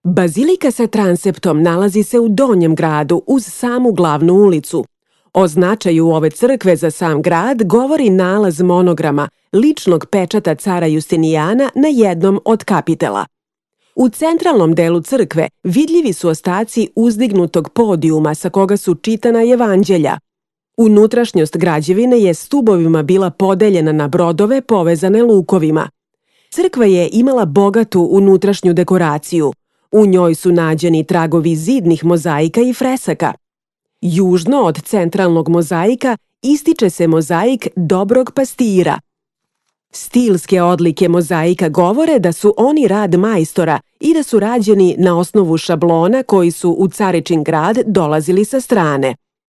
Bazilika sa transeptom nalazi se u Donjem gradu uz samu glavnu ulicu. O značaju ove crkve za sam grad govori nalaz monograma, ličnog pečata cara Justinijana na jednom od kapitela. U centralnom delu crkve vidljivi su ostaci uzdignutog podijuma sa koga su čitana evanđelja. Unutrašnjost građevine je stubovima bila podeljena na brodove povezane lukovima. Crkva je imala bogatu unutrašnju dekoraciju. U njoj su nađeni tragovi zidnih mozaika i fresaka. Južno od centralnog mozaika ističe se mozaik Dobrog pastira. Stilske odlike mozaika govore da su oni rad majstora i da su rađeni na osnovu šablona koji su u Caričin grad dolazili sa strane.